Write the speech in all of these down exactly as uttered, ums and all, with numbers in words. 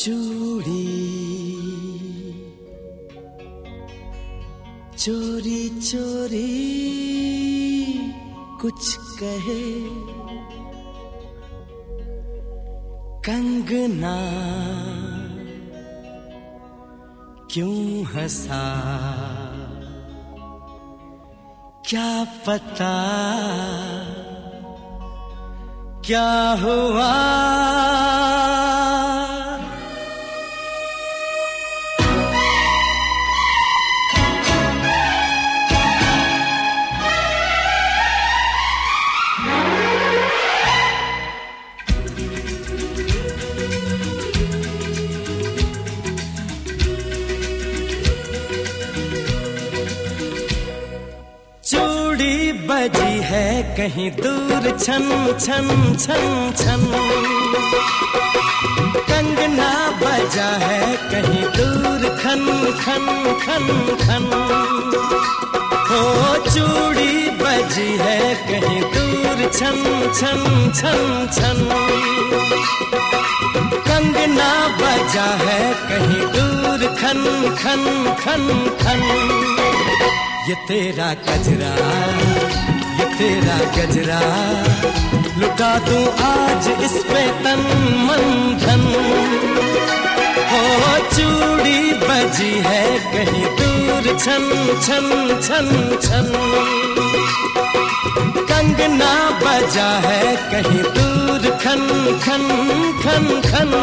चूड़ी चोरी चोरी कुछ कहे, कंगना क्यों हंसा, क्या पता क्या हुआ। बजी है कहीं दूर छन छन छन छन, कंगना बजा है कहीं दूर खन खन खन खन। हो चूड़ी बजी है कहीं दूर छन छन छन छन, कंगना बजा है कहीं दूर खन खन खन खन। ये तेरा गजरा ये तेरा गजरा लुटा दूं आज इस पे तन मन धन। हो चूड़ी बजी है कहीं दूर छन छन छन छन, कंगना बजा है कहीं दूर खन खन खन खन।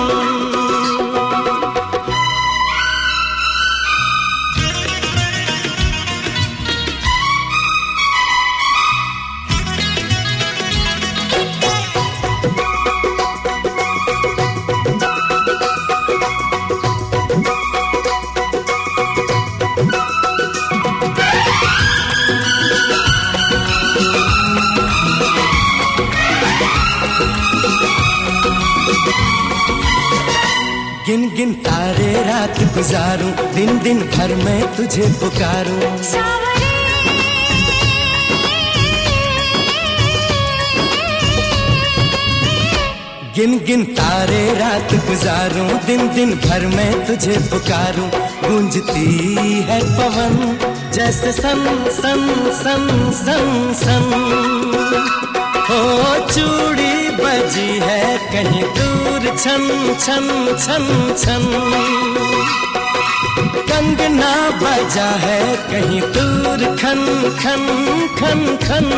गिन गिन तारे रात गुजारूं, दिन दिन भर मैं तुझे पुकारूं। गिन गिन तारे रात गुजारूं, दिन दिन भर मैं तुझे पुकारूं। गूंजती है पवन जैसे सन सन सन सन सन। हो चूड़ी बजी है कहीं दूर छन छन छन छन, कंगना बजा है कहीं दूर खन खन खन खन।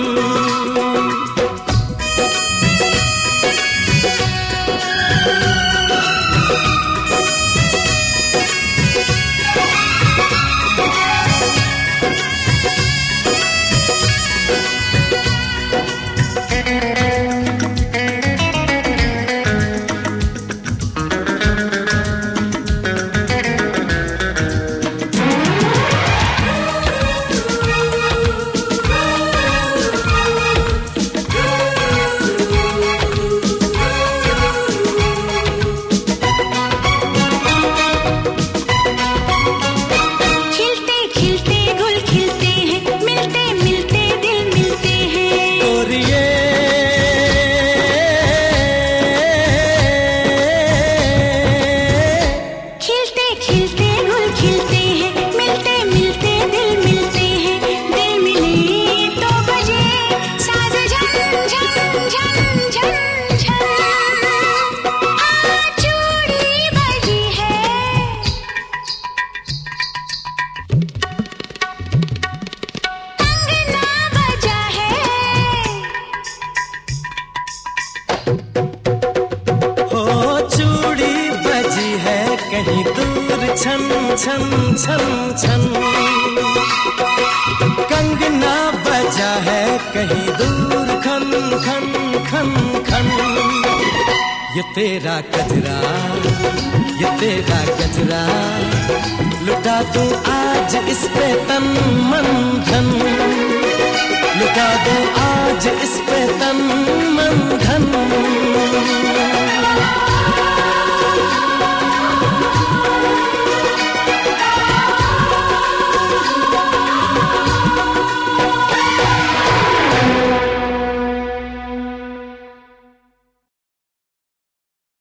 कहीं दूर छन छन छन छन, कंगना बजा है कहीं दूर खन खन खन खन। ये तेरा गजरा ये तेरा गजरा लुटा दूं आज इस पे तन मन धन, लुटा दूं आज इस पे तन